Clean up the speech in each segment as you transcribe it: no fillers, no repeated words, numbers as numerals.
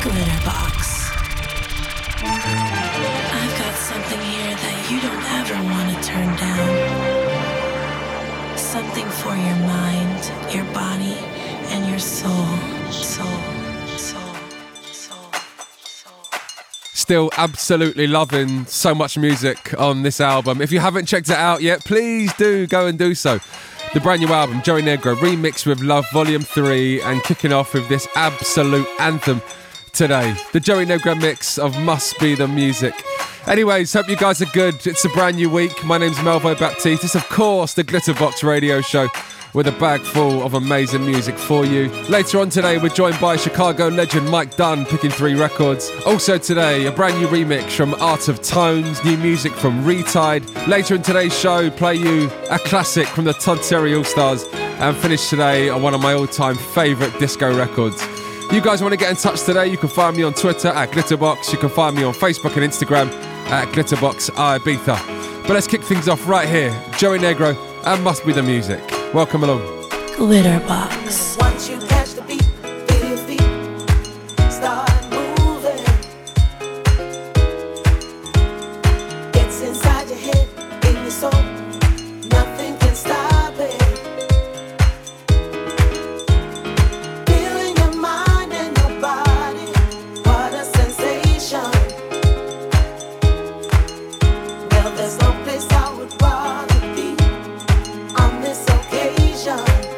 Glitterbox. I've got something here that you don't ever want to turn down. Something for your mind, your body, and your soul. Still absolutely loving so much music on this album. If you haven't checked it out yet, please do go and do so. The brand new album, Joey Negro, remixed with Love Volume 3, and kicking off with this absolute anthem today. The Joey Negro mix of Must Be The Music. Anyways, hope you guys are good. It's a brand new week. My name's Melvo Baptiste. It's, of course, the Glitterbox radio show with a bag full of amazing music for you. Later on today, we're joined by Chicago legend Mike Dunn, picking 3 records. Also today, a brand new remix from Art of Tones, new music from Retide. Later in today's show, play you a classic from the Todd Terry All-Stars, and finish today on one of my all-time favourite disco records. You guys want to get in touch today, you can find me on Twitter at Glitterbox. You can find me on Facebook and Instagram at Glitterbox Ibiza. But let's kick things off right here. Joey Negro and Must Be The Music. Welcome along. Glitterbox. Once you catch the beat, feel your feet start moving. It's inside your head, in your soul. Nothing can stop it. Feeling your mind and your body. What a sensation. Well, there's no place I would rather be on this occasion.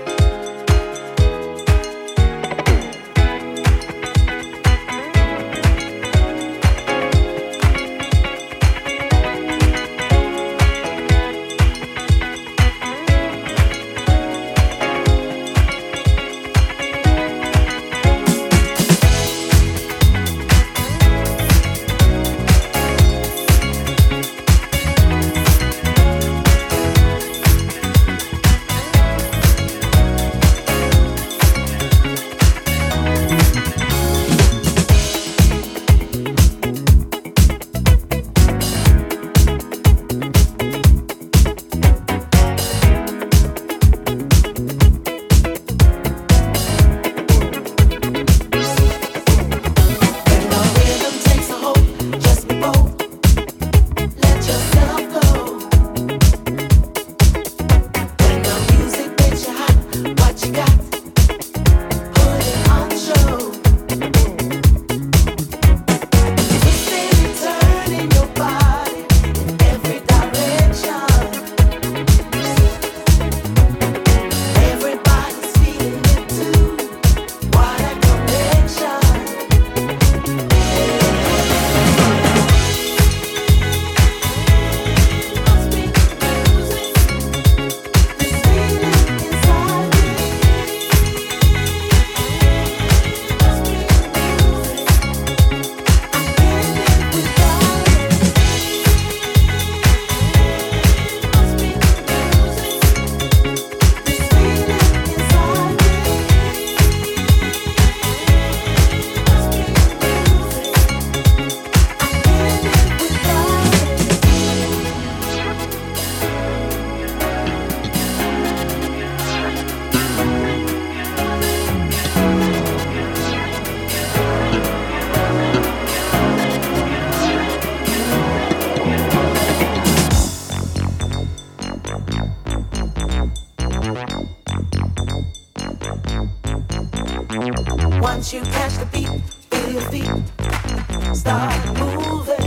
Once you catch the beat, feel your feet start moving.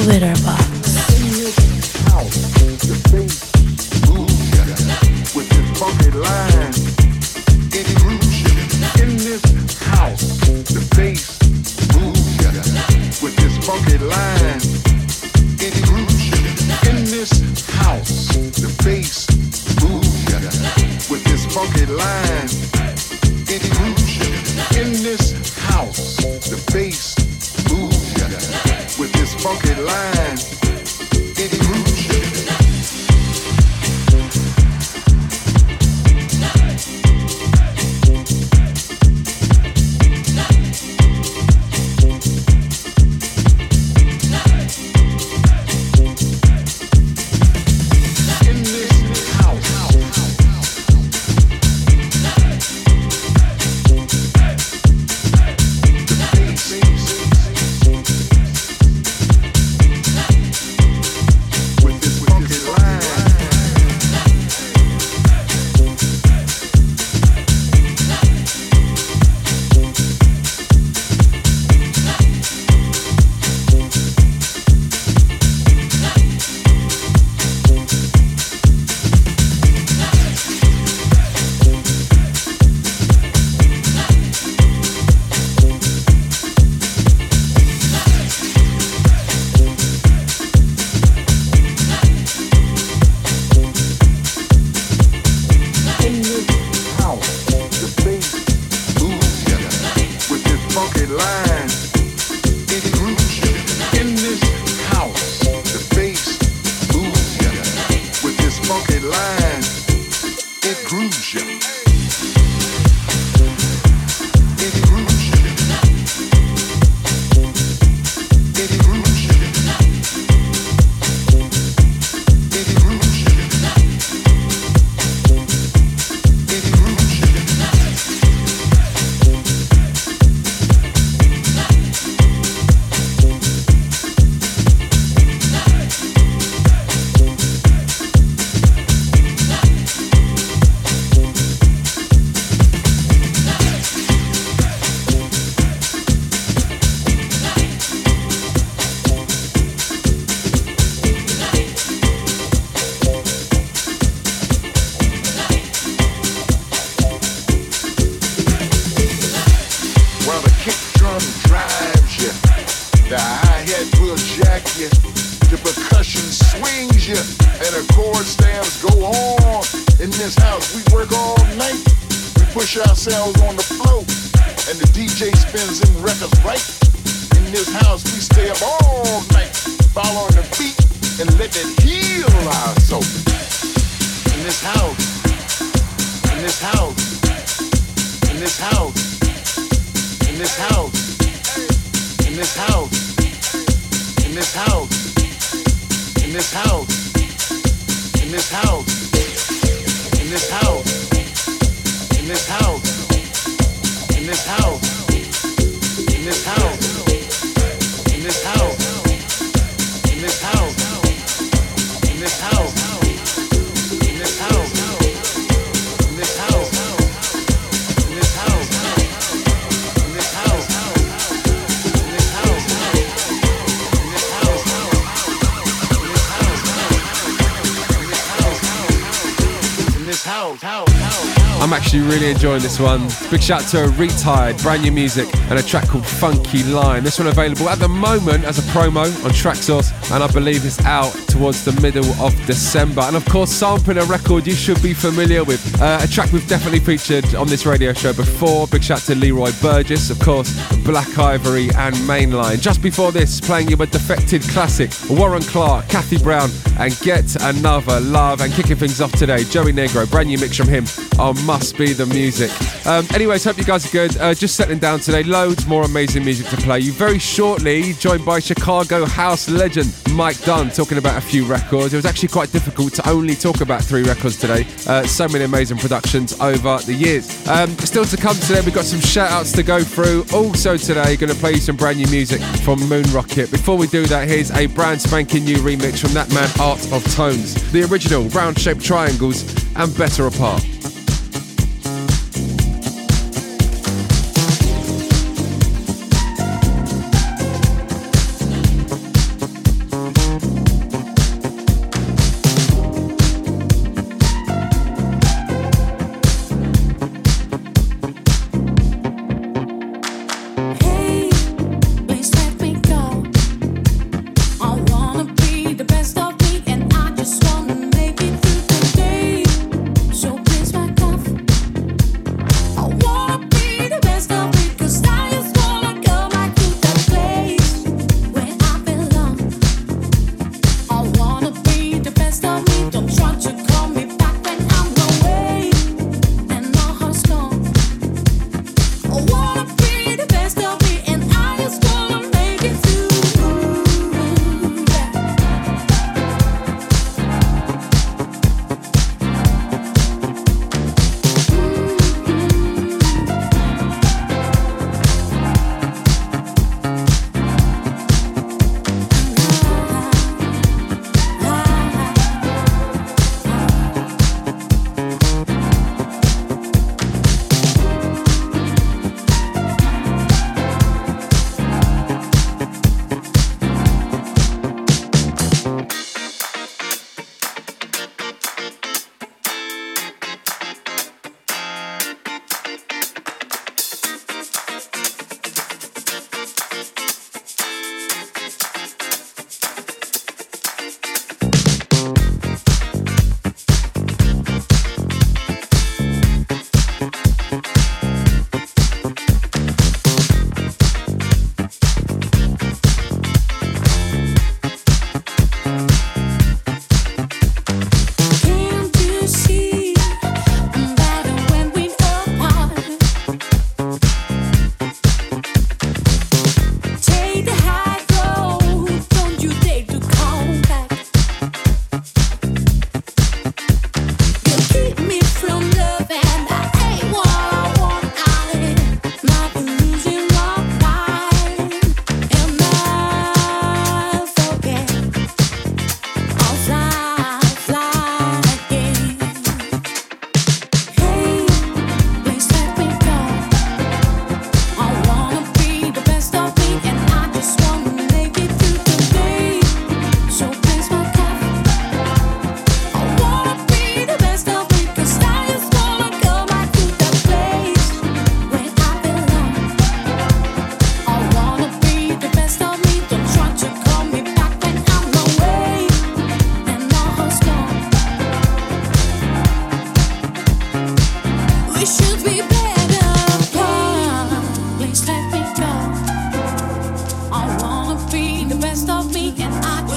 Twitter box. With this funky line, it grooves you. In this house, the bass moves you. With this funky line, it grooves you. In this house, the bass moves you. With this funky line, it grooves you. In this house, the bass moves you. With this funky line, it grooves you. I'm actually really enjoying this one. Big shout to Retired, brand new music, and a track called Funky Line. This one available at the moment as a promo on Traxsource, and I believe it's out towards the middle of December. And of course, sampling a record you should be familiar with. A track we've definitely featured on this radio show before. Big shout to Leroy Burgess, of course, Black Ivory and Mainline. Just before this, playing you a defected classic, Warren Clark, Kathy Brown, and Get Another Love. And kicking things off today, Joey Negro, brand new mix from him on Must Be The Music. Anyways, hope you guys are good. Just settling down today, loads more amazing music to play you. Very shortly, joined by Chicago house legend Mike Dunn, talking about a few records. It was actually quite difficult to only talk about 3 records today. So many amazing productions over the years. Still to come today, we've got some shout outs to go through. Also today, going to play you some brand new music from Moon Rocket. Before we do that, here's a brand spanking new remix from that man Art of Tones. The original, Round Shaped Triangles and Better Apart.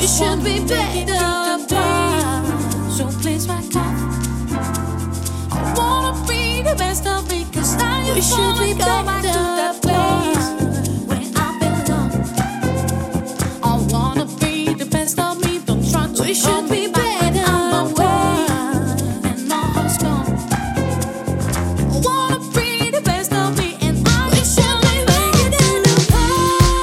We should be better apart. So please back off. I wanna be the best of me, 'cause I just wanna go back to that place where I belong. I wanna be the best of me, don't try to we should be better apart. And my heart's gone. I wanna be the best of me, and I we should be better apart.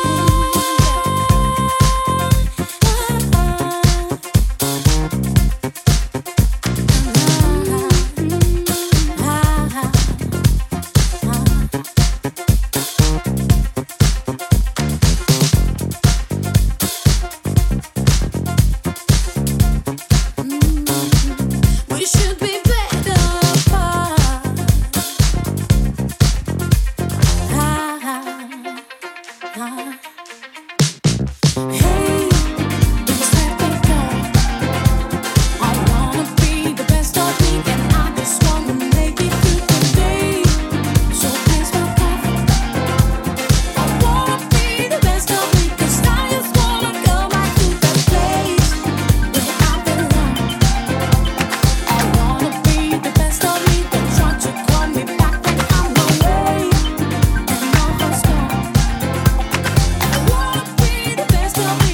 We should be better apart. Hey, please let me go. I wanna be the best of me, and I just wanna make it through the day. So please back off. I wanna be the best of me, 'cause I just wanna go back to that place where I belong. I wanna be the best of me, don't try to call me back when I'm away and my heart's gone. I wanna be the best of me,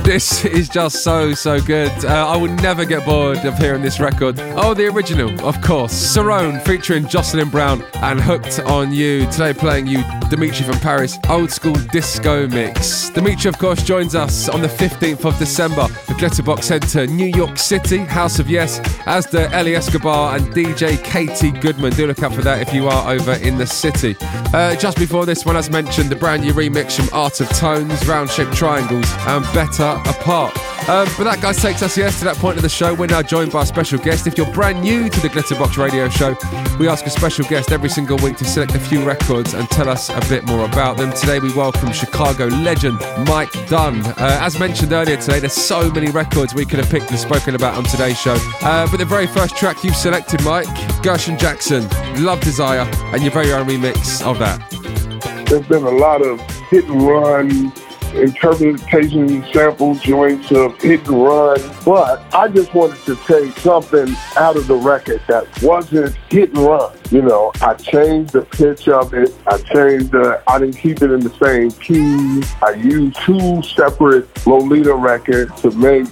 This is just so good. I will never get bored of hearing this record. Oh, the original, of course. Cerrone featuring Jocelyn Brown and Hooked on You. Today playing you Dimitri from Paris, old school disco mix. Dimitri, of course, joins us on the 15th of December at Glitterbox Centre, New York City, House of Yes, as do Ellie Escobar and DJ Katie Goodman. Do look out for that if you are over in the city. Just before this one, as mentioned, the brand new remix from Art of Tones, Round-Shaped Triangles and Better Apart. But that, guys, takes us, yes, to that point of the show. We're now joined by a special guest. If you're brand new to the Glitterbox Radio Show, we ask a special guest every single week to select a few records and tell us a bit more about them. Today we welcome Chicago legend Mike Dunn. As mentioned earlier today, there's so many records we could have picked and spoken about on today's show. But the very first track you've selected, Mike, Gershon Jackson, Love Desire, and your very own remix of that. There's been a lot of hit and run interpretation sample joints of hit and run, but I just wanted to take something out of the record that wasn't hit and run. You know, I changed the pitch of it. I didn't keep it in the same key. I used two separate Lolita records to make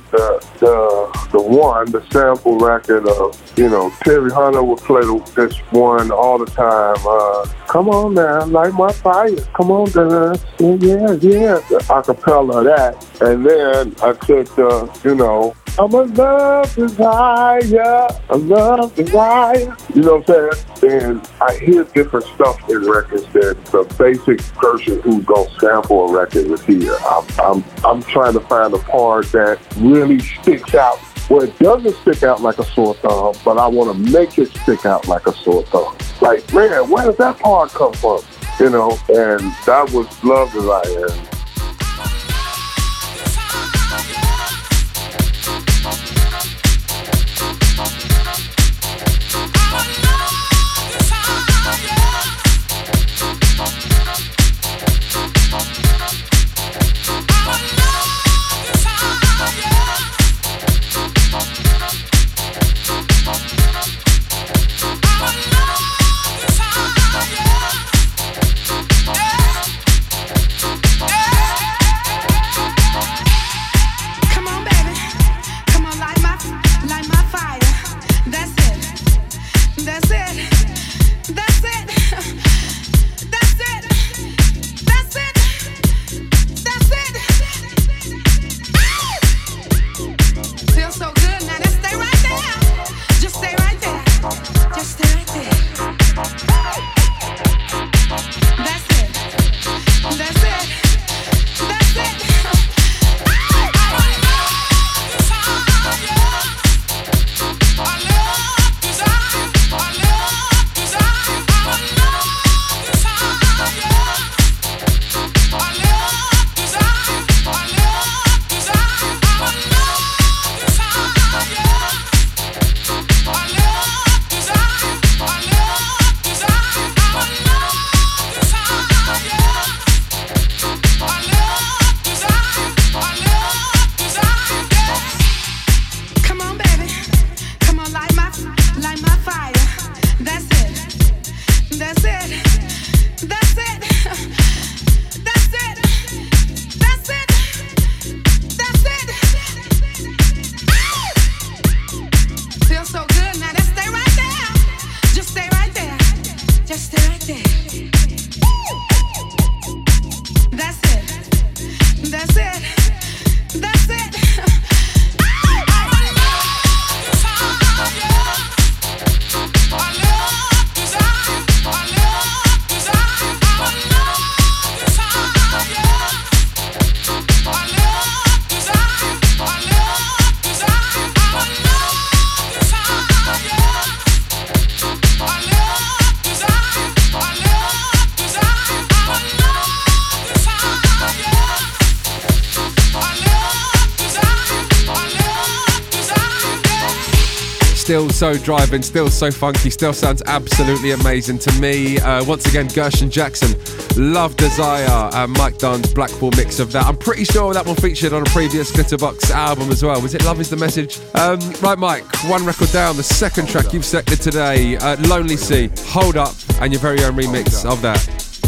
the sample record of, you know, Terry Hunter would play this one all the time. Come on now, light my fire. Come on, dance. Yeah. Acapella of that. And then I took you know, I'm a love desire. You know what I'm saying? And I hear different stuff in records that the basic person who's gonna sample a record would hear. I'm trying to find a part that really sticks out. Well, it doesn't stick out like a sore thumb, but I want to make it stick out like a sore thumb. Like, man, where does that part come from? You know, and that was Love Desire. Still so driving, still so funky, still sounds absolutely amazing to me. Once again, Gershon Jackson, Love Desire, and Mike Dunn's Blackpool mix of that. I'm pretty sure that one featured on a previous Glitterbox album as well. Was it Love Is The Message? Right, Mike, one record down, the second track you've selected today, Lonely Sea, Hold Up, and your very own remix of that.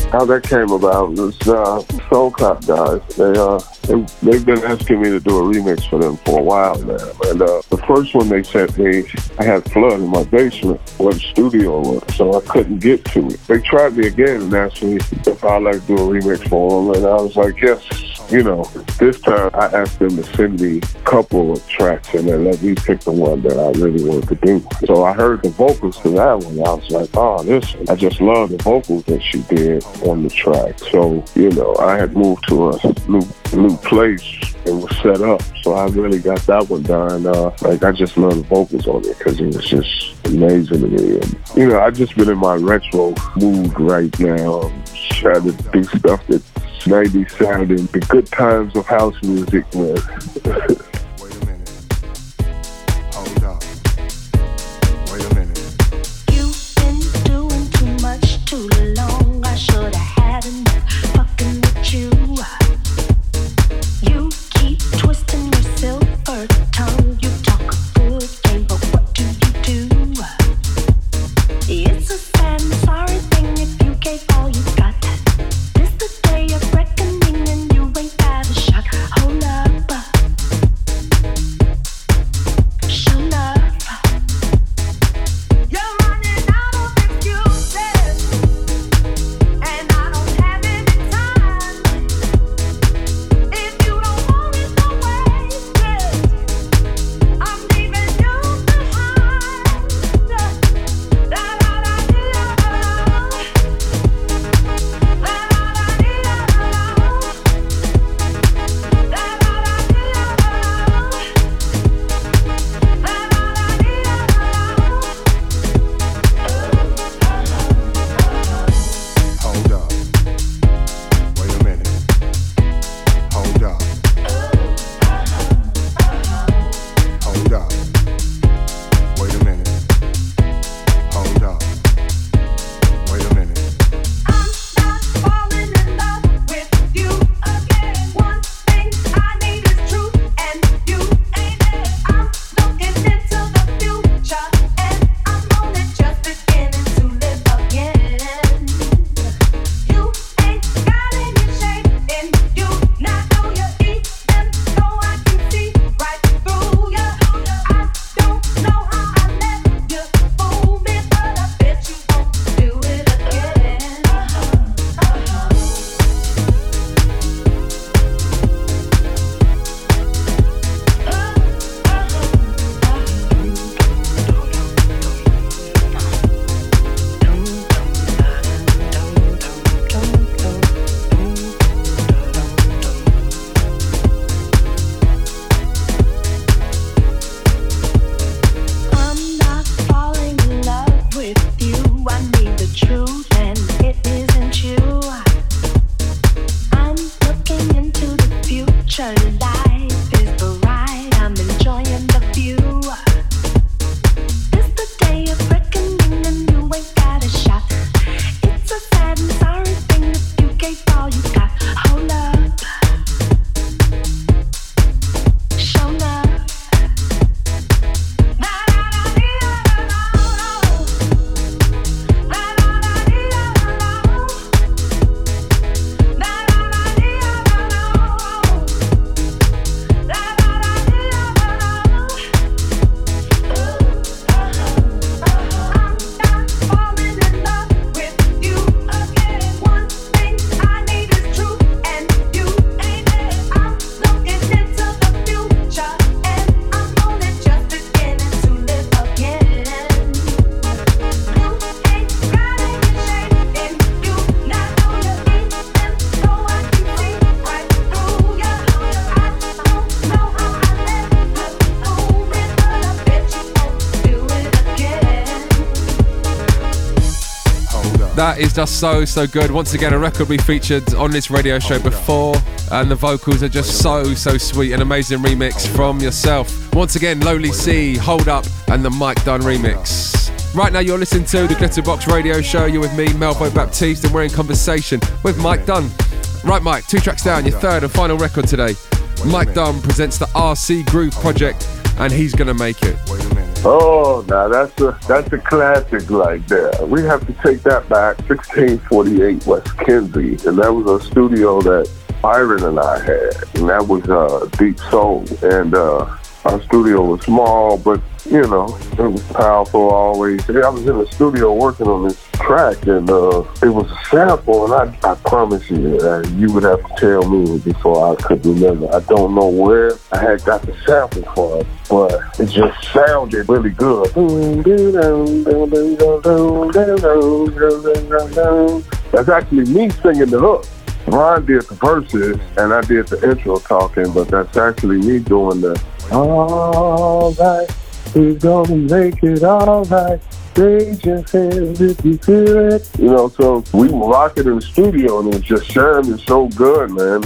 How that came about was Soul Clap guys. They've been asking me to do a remix for them for a while now. And the first one they sent me, I had flood in my basement where the studio was, so I couldn't get to it. They tried me again and asked me if I'd like to do a remix for them, and I was like, yes. You know, this time I asked them to send me a couple of tracks and then let me pick the one that I really wanted to do. So I heard the vocals to that one. I was like, oh, this one. I just love the vocals that she did on the track. So, you know, I had moved to a new place and was set up. So I really got that one done. I just love the vocals on it because it was just amazing to me. And, you know, I've just been in my retro mood right now. I'm trying to do stuff that 90s sounding, the good times of house music, man. Wait a minute. Hold up. Wait a minute. You've been doing too much too long. I should have had enough fucking with you. You keep twisting your silver tongue. You talk a good game, but what do? It's a sad and sorry thing if you gave all you got. This the day of reckoning and you ain't got a shot. Hold up. Show love. You're running out of excuses, and I don't have any time. If you don't want it, don't waste it. I'm leaving you behind. La la la la. Hold up. Wait a minute. Hold up. Hold up. Wait a minute. Hold up. Wait a minute. I'm not falling in love with you again. One thing I need is truth, and you ain't it. I'm looking into the future, and I'm only just beginning to live again. You ain't got any shame in you. Not know you even though I can see right through you. I don't know how I let you fool me, but I bet you won't do it again. I'm not falling in love with you. I need the truth, and it isn't you. I'm looking into the future. Life is the ride. I'm enjoying the view. This the day of reckoning, and you ain't got a shot. It's a sad and sorry thing if you gave all you got. Hold up. Show love. That is just so good. Once again, a record we featured on this radio show before, and the vocals are just so sweet. An amazing remix from yourself. Once again, Lowly C, Hold Up, and the Mike Dunn remix. Right now you're listening to the Glitterbox radio show. You're with me, Melvo Baptiste, and we're in conversation with Mike Dunn. Right, Mike, 2 tracks down, your third and final record today. Mike Dunn presents the RC Groove project, and he's gonna make it. Wait a minute. Oh, now that's a classic right there. We have to take that back. 1648 West Kinsey, and that was a studio that Byron and I had, and that was Deep Soul. And our studio was small, but you know, it was powerful always. I was in the studio working on this track, and it was a sample, and I promise you, you would have to tell me before I could remember. I don't know where I had got the sample from, but it just sounded really good. That's actually me singing the hook. Ron did the verses, and I did the intro talking, but that's actually me doing the all right, he's gonna make it all right. Raise your hands if you feel it. You know, so we were rocking in the studio, and it was just sounding so good, man.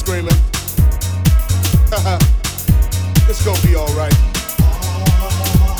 It's gonna be alright.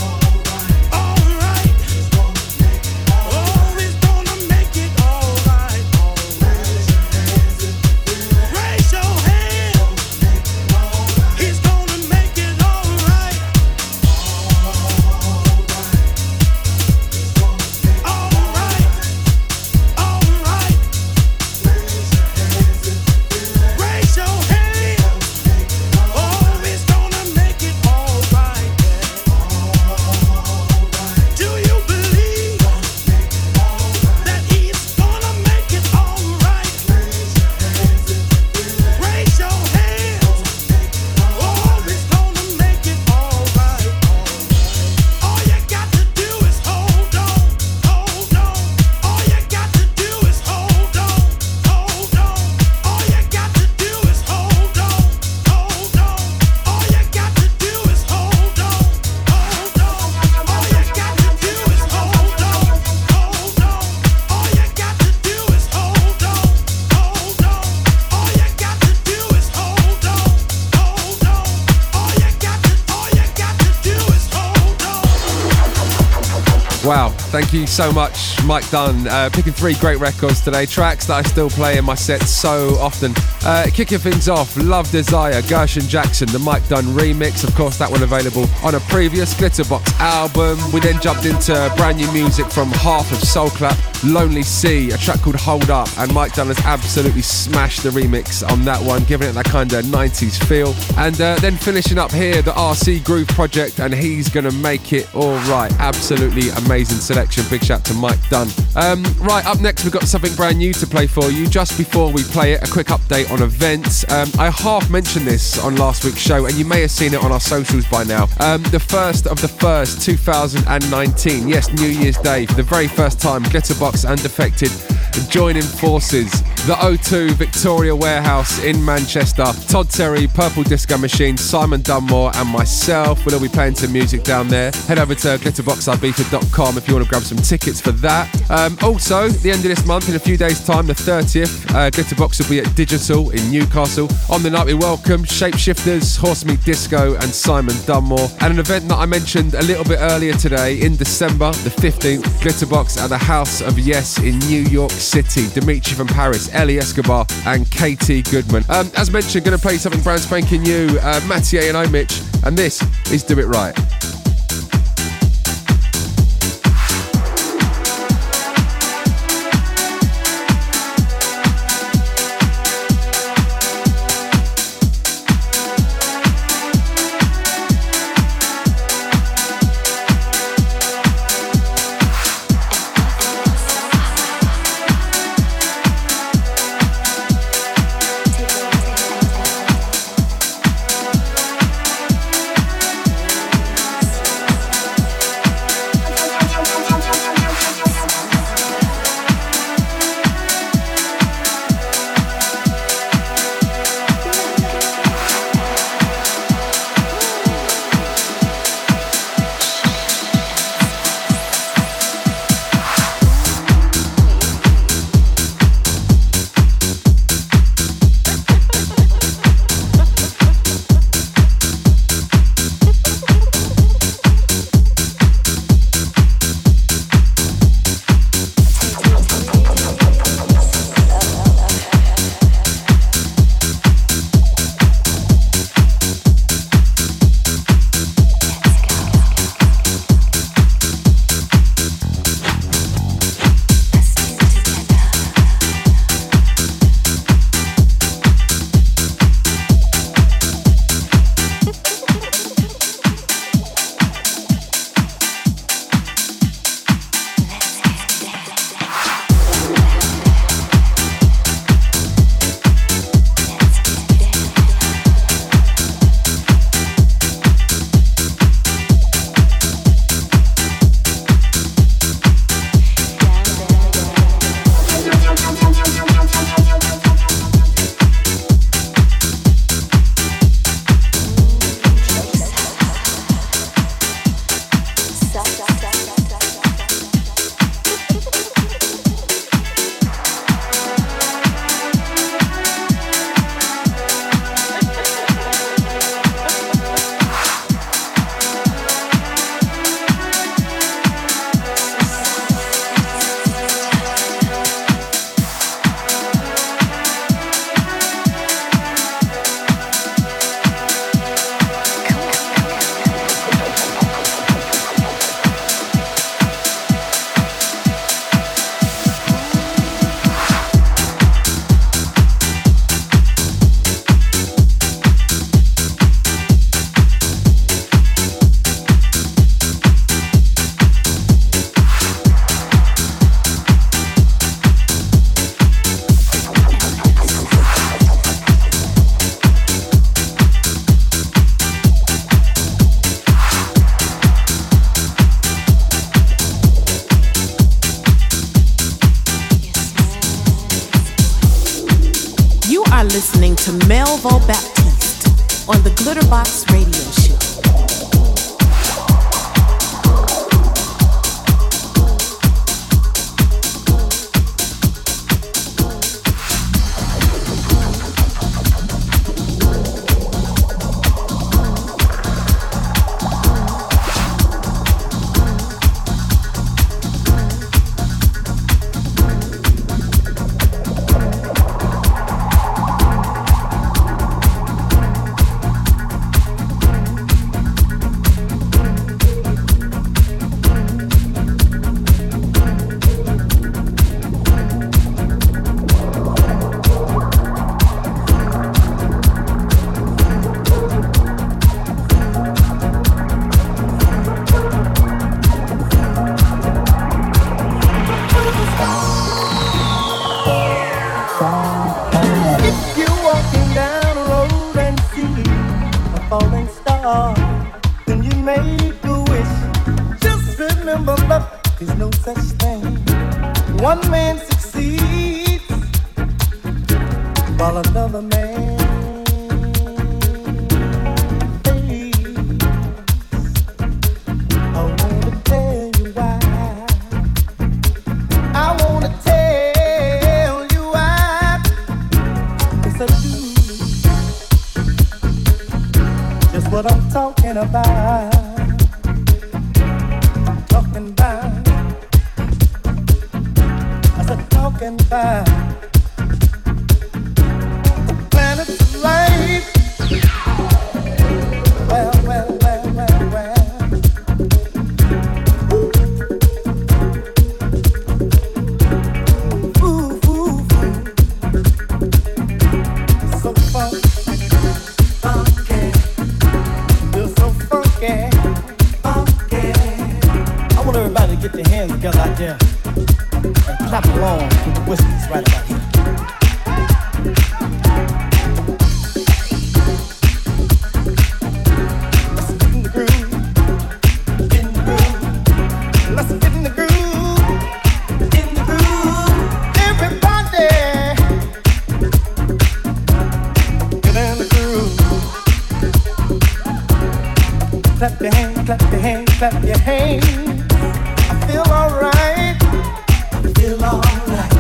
Wow, thank you so much, Mike Dunn. Picking 3 great records today, tracks that I still play in my set so often. Kicking things off, Love Desire, Gershon Jackson, the Mike Dunn remix. Of course, that one available on a previous Glitterbox album. We then jumped into brand new music from half of Soul Clap, Lonely Sea, a track called Hold Up, and Mike Dunn has absolutely smashed the remix on that one, giving it that kind of 90s feel. And then finishing up here, the RC Groove Project, and He's Gonna Make It Alright. Absolutely amazing selection. Big shout to Mike Dunn. Right, up next we've got something brand new to play for you. Just before we play it, a quick update on events. I half mentioned this on last week's show, and you may have seen it on our socials by now. The 1st of the 1st, 2019, yes, New Year's Day, for the very first time, Glitterbox and Defected joining forces. The O2 Victoria Warehouse in Manchester. Todd Terry, Purple Disco Machine, Simon Dunmore and myself will all be playing some music down there. Head over to glitterboxibiza.com if you want to grab some tickets for that. Also, the end of this month, in a few days' time, the 30th, Glitterbox will be at Digital in Newcastle. On the night we welcome Shapeshifters, Horsemeat Disco and Simon Dunmore. And an event that I mentioned a little bit earlier today, in December the 15th, Glitterbox at the House of Yes in New York City. Dimitri from Paris, Ellie Escobar and Katie Goodman. As mentioned, going to play something brand spanking new, Mathieu and Omich, and this is Do It Right. Listening to Melvo Baptiste on the Glitterbox Radio Show. star when you make a wish. Just remember, love is no such thing. One man succeeds while another man fails. I wanna tell you why. I wanna tell you why. Yes, I do. Just what I'm talking about. Talking about. I said talking about. The planets of life. Well, well, well, well, well. Ooh, ooh, ooh. So funky. Feel so funky. I want everybody to get their hands together out there and clap along with the whistles right about here. Let's get in the groove. Get in the groove. Let's get in the groove. In the groove. Everybody. Get in the groove. Clap your hands, clap your hands, clap your hands. I feel alright. I feel alright.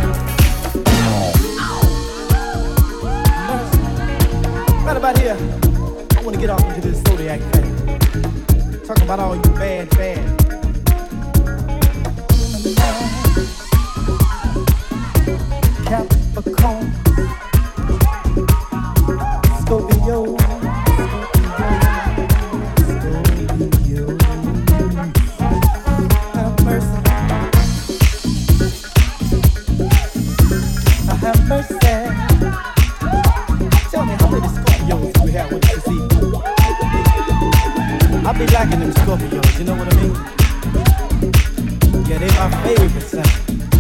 Right about here, I want to get off into this Zodiac thing. Talking about all you bad. Capricorn, Scorpio. Have mercy. Have mercy. Tell me how many Scorpios we have with us this evening. I be liking them Scorpios, you know what I mean? Yeah, they my favorite sign.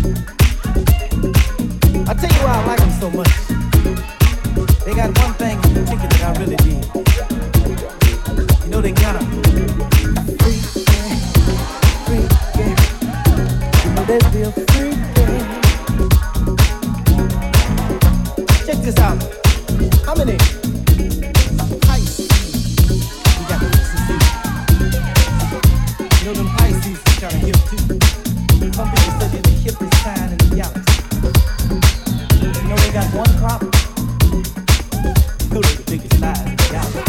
I tell you why I like them so much. They got one thing in particular that I really dig. You know they got a freaky. You know they feel freaky. Check this out. How many Pisces we got this season? You know them Pisces is kind of hip too. Some people say they're the hippest sign in the galaxy. You know they got one problem. You know they're the biggest lies in the galaxy.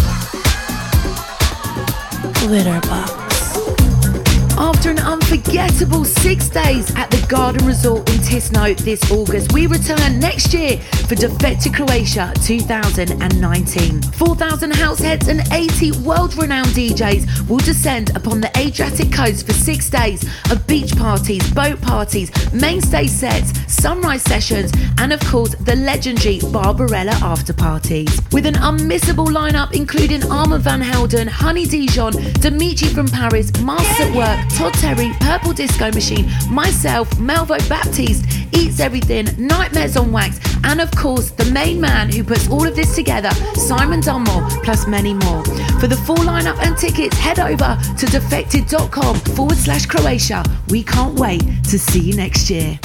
Glitterbox. After an unforgettable 6 days at the Garden Resort in Tisno this August, we return next year for Defected Croatia 2019. 4,000 househeads and 80 world-renowned DJs will descend upon the Adriatic coast for 6 days of beach parties, boat parties, mainstay sets, sunrise sessions, and of course the legendary Barbarella after parties. With an unmissable lineup including Armand van Helden, Honey Dijon, Dimitri from Paris, Masters at Work, Todd Terry, Purple Disco Machine, myself, Melvo Baptiste, Eats Everything, Nightmares on Wax, and of course the main man who puts all of this together, Simon Dunmore, plus many more. For the full lineup and tickets, head over to defected.com/Croatia. We can't wait to see you next year.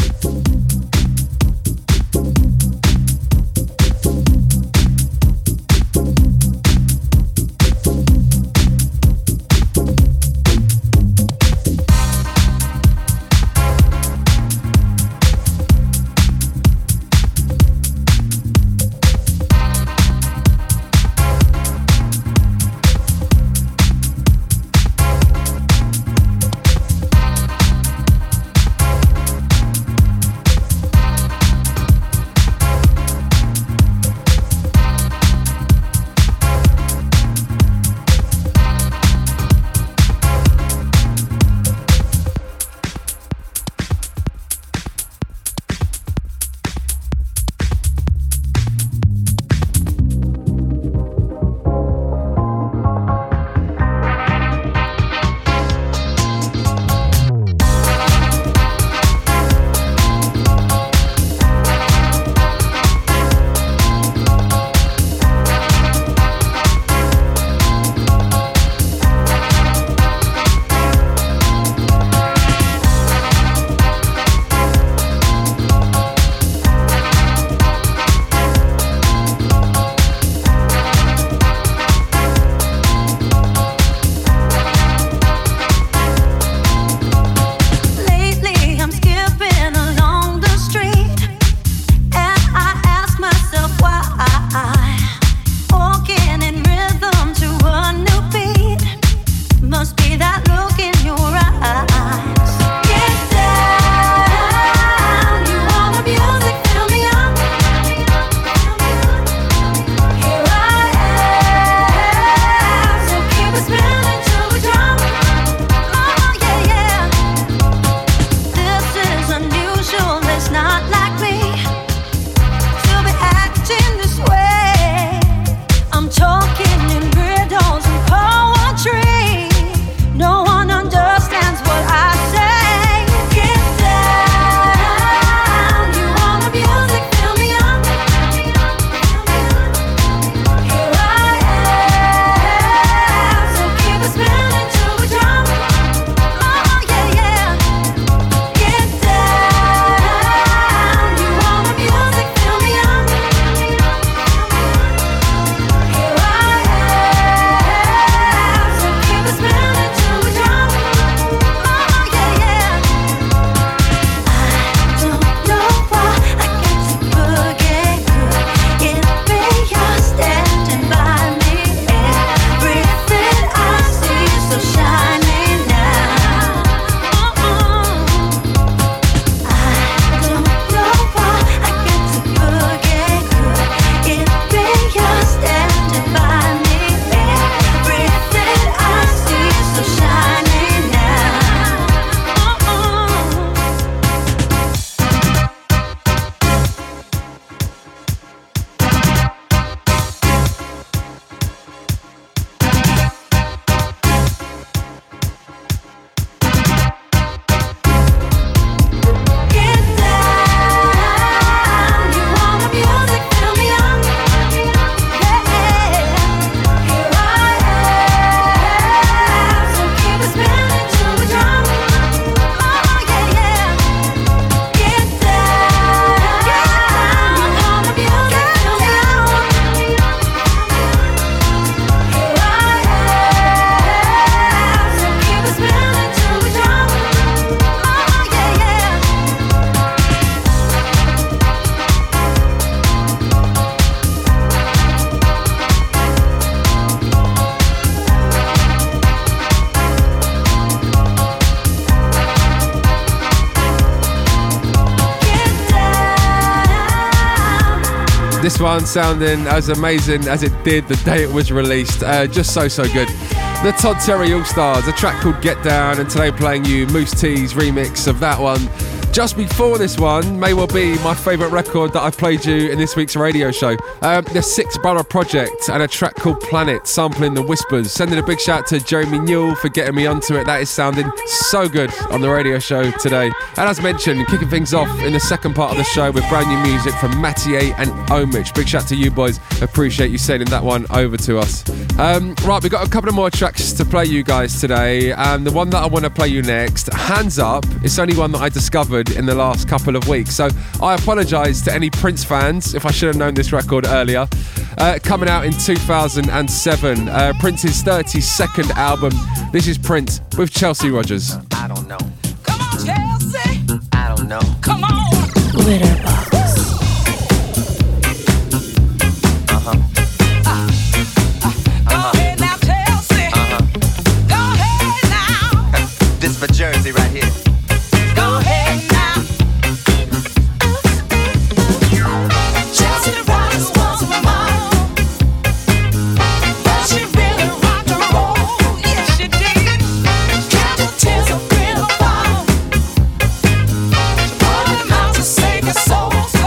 this one sounding as amazing as it did the day it was released. Just so good. The Todd Terry All-Stars, a track called Get Down, and today playing you Moose T's remix of that one. Just before this one, may well be my favourite record that I've played you in this week's radio show. The Six Borough Project and a track called Planet, sampling The Whispers. Sending a big shout to Jeremy Newell for getting me onto it. That is sounding so good on the radio show today. And as mentioned, kicking things off in the second part of the show with brand new music from Mattier and Omich. Big shout to you boys. Appreciate you sending that one over to us. Right, we've got a couple of more tracks to play you guys today. And the one that I want to play you next, Hands Up, it's only one that I discovered in the last couple of weeks, so I apologise to any Prince fans if I should have known this record earlier. Coming out in 2007, Prince's 32nd album. This is Prince with Chelsea Rogers. I don't know. Come on, Chelsea. I don't know. Come on. Glitterbox. Go ahead now, Chelsea. Go ahead now. This for Jersey right here. Go ahead now. Chelsea Rogers was a model, but she really rocked and roll. Yes, she did. Count the tears up in her bottle. She put them out to save her soul.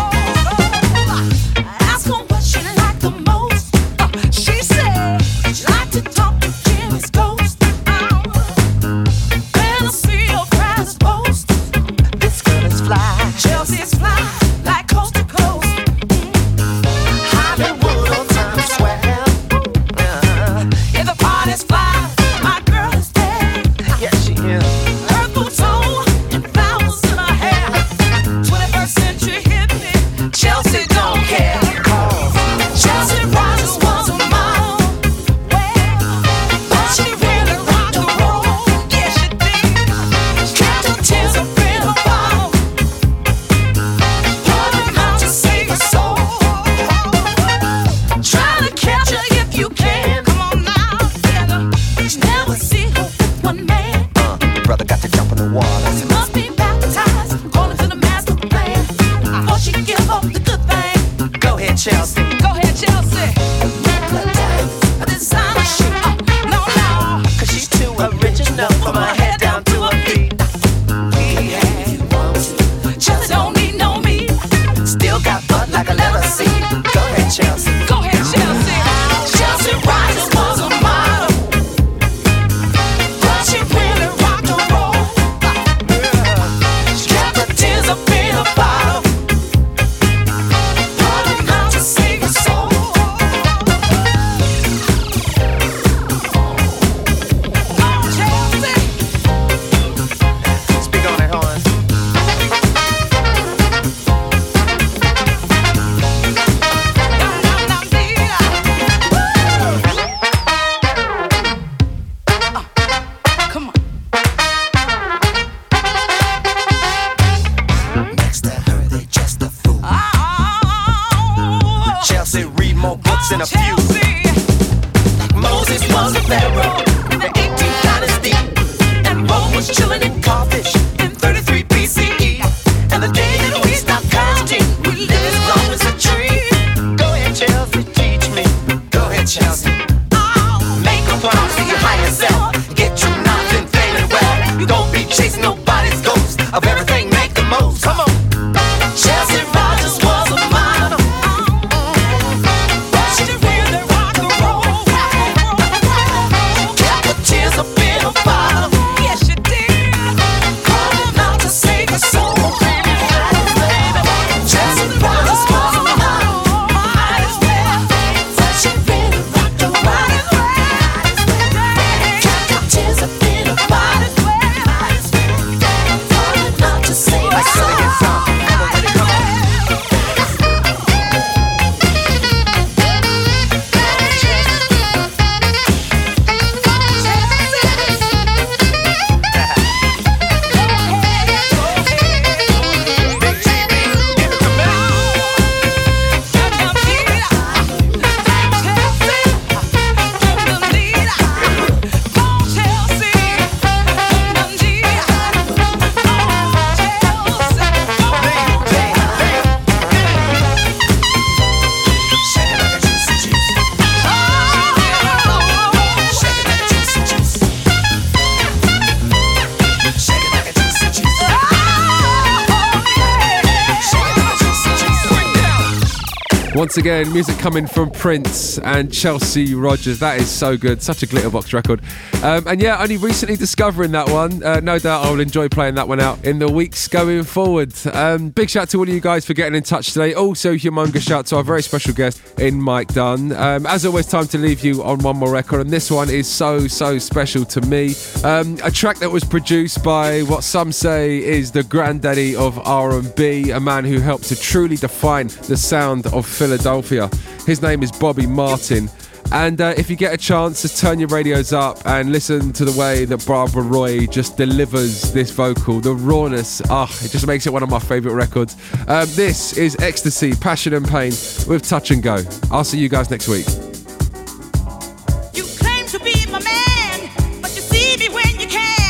Once again, music coming from Prince and Chelsea Rogers. That is so good. Such a Glitterbox record. And yeah, only recently discovering that one. No doubt I'll enjoy playing that one out in the weeks going forward. Big shout to all of you guys for getting in touch today. Also, humongous shout to our very special guest in Mike Dunn. As always, time to leave you on one more record. And this one is so special to me. A track that was produced by what some say is the granddaddy of R&B, a man who helped to truly define the sound of Philadelphia. His name is Bobby Martin. And if you get a chance, just turn your radios up and listen to the way that Barbara Roy just delivers this vocal. The rawness, it just makes it one of my favourite records. This is Ecstasy, Passion and Pain with Touch and Go. I'll see you guys next week. You claim to be my man, but you see me when you can.